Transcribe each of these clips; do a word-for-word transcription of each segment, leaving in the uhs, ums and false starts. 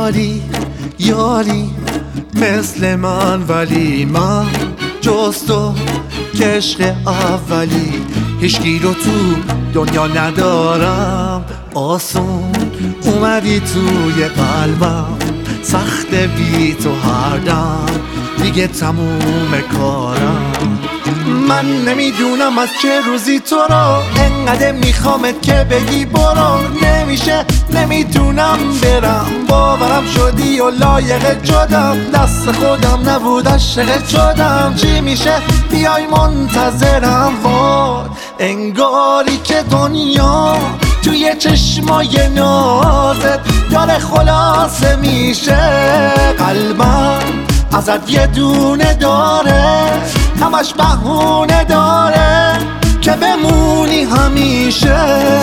یاری یاری مثل من، ولی من جز تو که عشق اولی هیچکی رو تو دنیا ندارم. آسون اومدی توی قلبم، سخت بی تو هر دم دیگه تموم کارم. من نمیدونم از چه روزی تو رو انقدر میخوامت که بگی برو. نمیشه نمیتونم برم، باورم شدی و لایق شدم، دست خودم نبود عاشق شدم. چی میشه بیای منتظرم، وای انگاری که دنیا توی چشمای نازت داره خلاصه میشه. قلبم ازت یه دونه داره، همش بهونه داره که بمونی همیشه.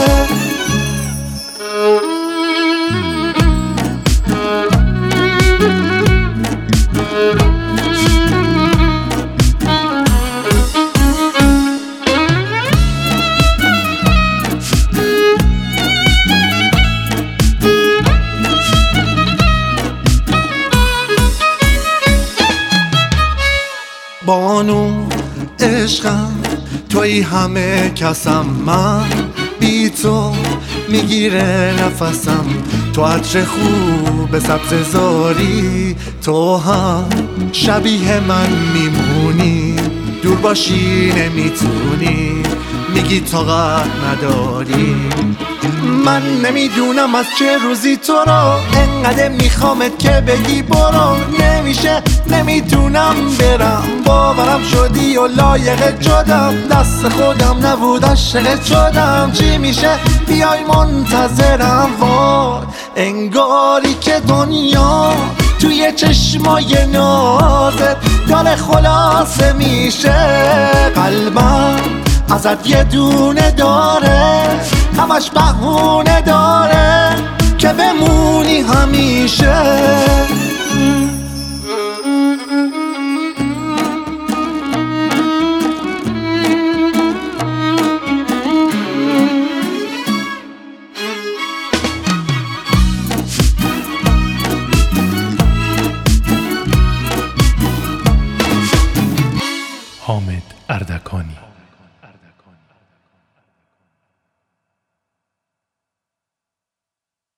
بانو عشقم توی همه کسم، من بی تو میگیره نفسم. تو عطر خوب سبز زاری، تو هم شبیه من میمونی. دور باشی نمیتونی، میگی طاقت نداری. من نمیدونم از چه روزی تو رو انقدر میخوامت که بگی برو. نمیشه نمیتونم برم، باورم شدی و لایق شدم، دست خودم نبود عاشق شدم. چی میشه بیای منتظرم، وای انگاری که دنیا توی چشمای نازت داره خلاصه میشه. قلبم ازت یه دونه داره، همش بهونه داره که بمونی همیشه.